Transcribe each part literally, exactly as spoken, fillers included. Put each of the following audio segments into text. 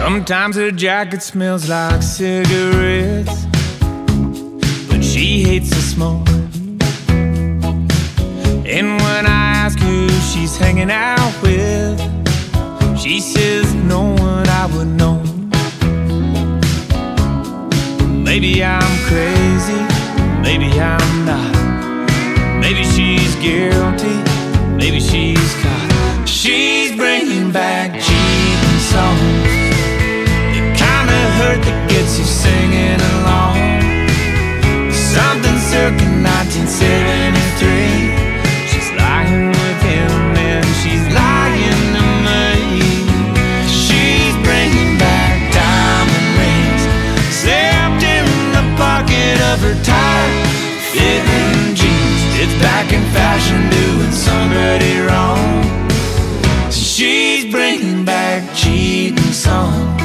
Sometimes her jacket smells like cigarettes, but she hates the smoke. And when I ask who she's hanging out with, she says no one I would know. Maybe I'm crazy, maybe I'm not. Maybe she's guilty, maybe she's caught. She's bringing back cheating songs, the kind of hurt that gets you singing along. Something circa nineteen seventy-three. She's lying with him and she's lying to me. She's bringing back diamond rings, slipped in the pocket of her tight-fitting jeans. It's back in fashion, doing somebody wrong. She's bringing back cheating songs.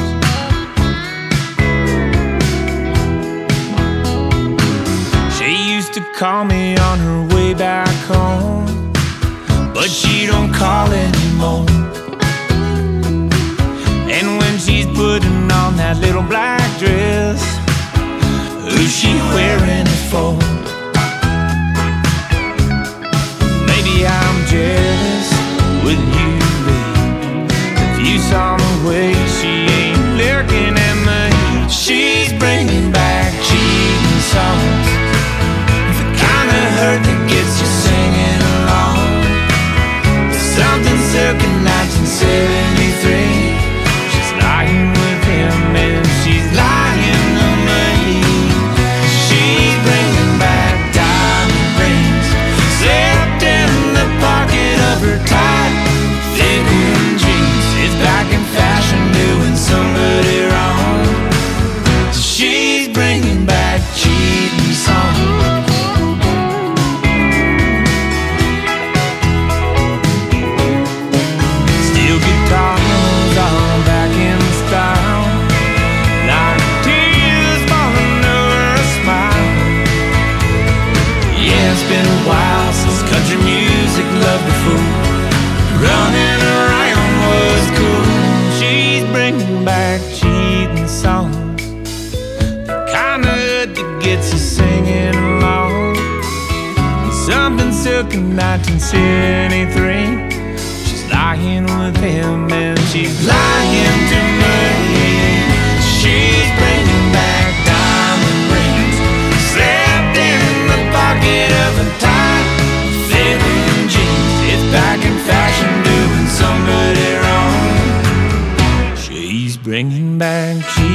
She used to call me on her way back home, but she don't call anymore. And when she's putting on that little black dress, who's she wearing it for? Maybe I'm jealous, wouldn't you be? If you saw the way she ain't looking at me. She's bringing back cheating songs, the kind of hurt that gets you singing along. Something circa nineteen seventy-three. She's lying with him and she's lying to me. She's bringing back diamond rings, slipped in the pocket of her tight-fitting jeans. It's back in fashion, doing somebody wrong. She's bringing back cheating songs. Steel guitars all back in style, like tears falling over a smile. Yeah, it's been a while since country music loved a fool. Running around was cool. She's bringing back cheating songs, the kind of that gets you singing along. Something circa nineteen seventy-three. She's lying with him and she's lying to me. She's bringing back diamond rings, slipped in the pocket of a tight-fitting jeans. It's back in fashion, doing somebody wrong. She's bringing back cheating.